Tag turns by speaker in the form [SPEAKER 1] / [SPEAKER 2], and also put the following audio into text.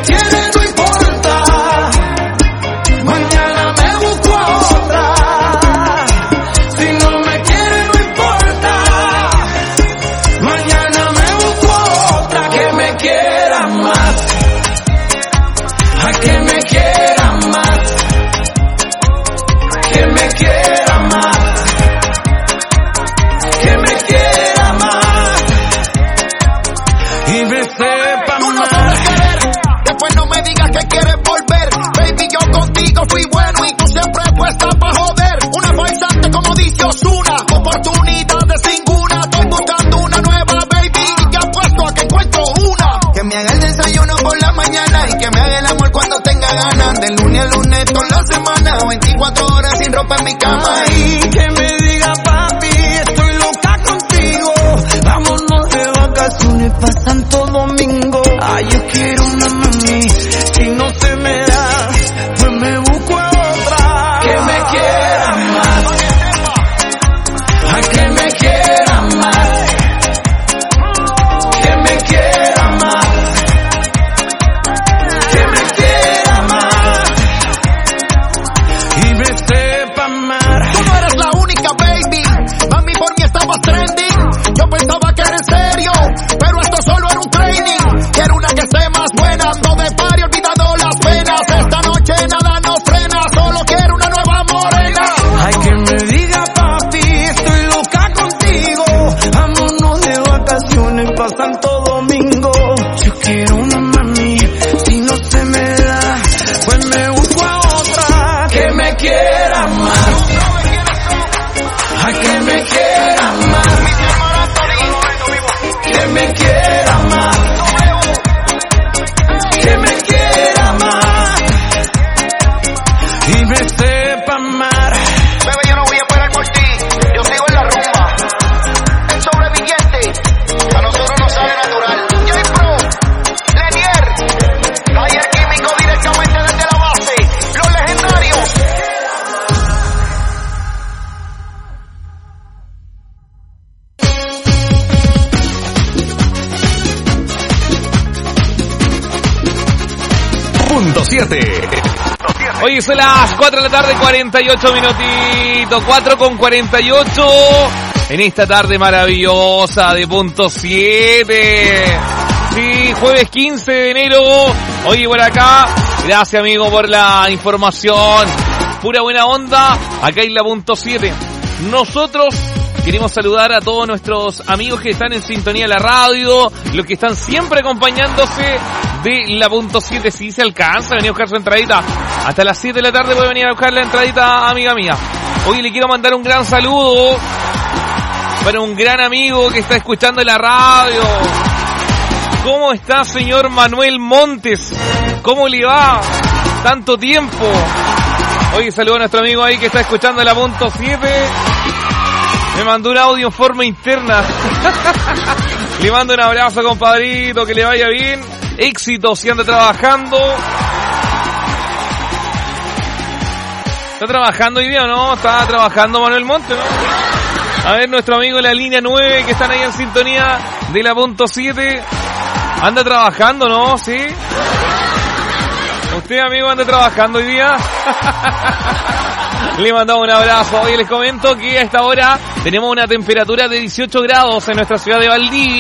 [SPEAKER 1] quiere no importa, mañana me busco a otra. Si no me quiere no importa, mañana me busco a otra. Que me quiera más, a que me quiera más, que me quiera más, que me quiera más y me sepa
[SPEAKER 2] Tú no
[SPEAKER 1] más.
[SPEAKER 2] sabes querer, después no me digas que quieres volver. Baby, yo contigo fui bueno y tú siempre puesta pa' joder. Una farsante como dice Ozuna, oportunidades ninguna. Estoy buscando una nueva, baby, y te apuesto a que encuentro una. Que me haga el desayuno por la mañana y que me haga el amor cuando tenga ganas. De lunes a lunes toda la semana, 24 horas sin ropa en mi cama.
[SPEAKER 1] Ay, que me diga papi, estoy loca contigo. Vámonos de vacaciones pa' Santo Domingo. Ay, yo quiero una mami, si no se me da, pues me busco a otra. Que me quiera más, a que me quiera más, que me quiera más, que me quiera más y me sepa amar.
[SPEAKER 2] Tú no eres la única, baby. Mami, por mí estabas trending. Yo pensaba que era en serio, pero esto solo era un training. Quiero una que esté más buena, no de party, olvidado las penas. Esta noche nada nos frena, solo quiero una nueva morena.
[SPEAKER 1] Ay, que me diga papi, estoy loca contigo. Vámonos de vacaciones pa' Santo Domingo. Yo quiero una mami, si no se me da, pues me busco a otra. Que me quiera más, a que me quiera más, que me quiera más, que me quiera más y me sepa amar.
[SPEAKER 2] Bebé, yo no voy a esperar por ti, yo sigo en la rumba. El sobreviviente, a nosotros nos sale natural. J-Pro, Lenier, taller químico directamente desde la base. Los legendarios.
[SPEAKER 3] Punto 7.
[SPEAKER 4] Hoy son las 4 de la tarde, 48 minutitos, 4:48 en esta tarde maravillosa de Punto 7. Sí, jueves 15 de enero, hoy por acá. Gracias amigo por la información, pura buena onda, acá en la Punto 7. Nosotros queremos saludar a todos nuestros amigos que están en sintonía de la radio, los que están siempre acompañándose de la Punto 7. Si se alcanza, venir a buscar su entradita. Hasta las 7 de la tarde puede venir a buscar la entradita, amiga mía. Hoy le quiero mandar un gran saludo para un gran amigo que está escuchando la radio. ¿Cómo está, señor Manuel Montes? ¿Cómo le va? Tanto tiempo. Hoy saludo a nuestro amigo ahí que está escuchando la Punto 7. Me mandó un audio en forma interna. Le mando un abrazo, compadrito, que le vaya bien. Éxito si anda trabajando. ¿Está trabajando hoy día o no? Está trabajando Manuel Montes, ¿no? A ver, nuestro amigo en la línea 9 que están ahí en sintonía de la Punto 7. ¿Anda trabajando, no? ¿Sí? ¿Usted, amigo, anda trabajando hoy día? Le mandamos un abrazo. Hoy les comento que a esta hora tenemos una temperatura de 18 grados en nuestra ciudad de Valdivia.